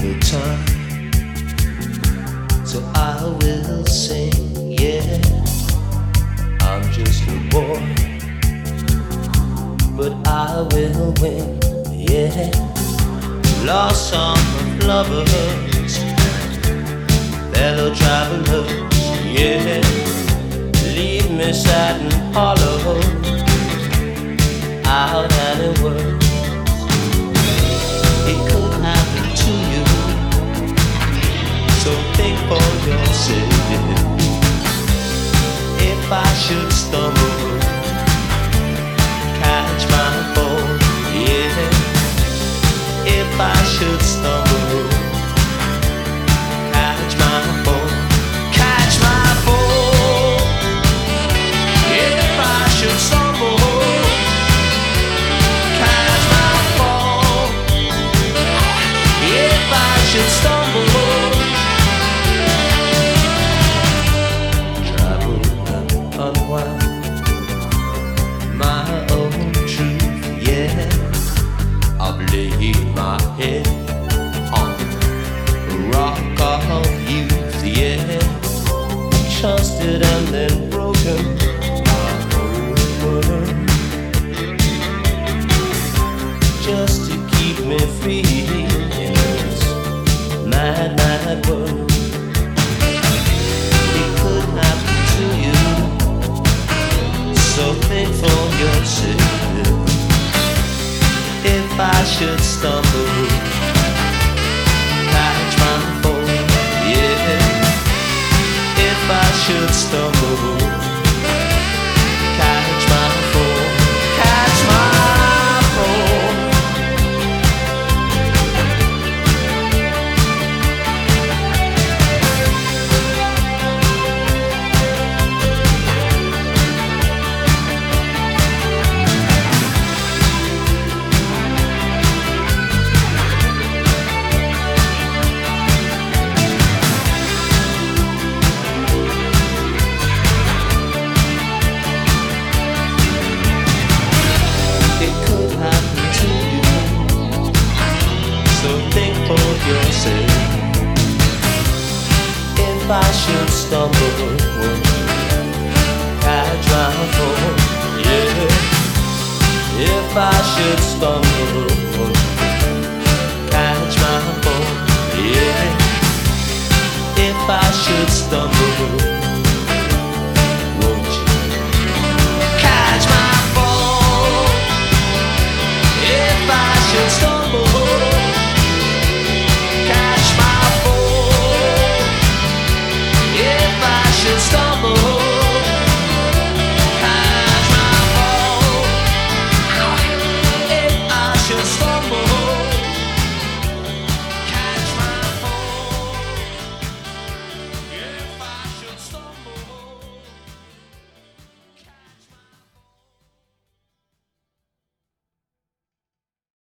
the time, so I will sing, yeah. I'm just a boy, but I will win, yeah. Lost song of lovers, fellow travelers, yeah. Leave me sad and hollow, out any words. It could happen to you, so think for yourself. If I should stumble, catch my fall, yeah. If I should stumble, catch my fall, catch my fall. If I should stumble, catch my fall. If I should stumble, travel and unwind my own truth, yeah. I've laid my head on the rock of youth, yeah. Trusted and then broken my whole world, just to keep me free in this mad, mad world. It could happen to you, so think for yourself. If I should stumble, catch my fall, yeah. If I should stumble, catch my fall, catch my fall. If I should stumble, catch my fall, yeah. If I should stumble,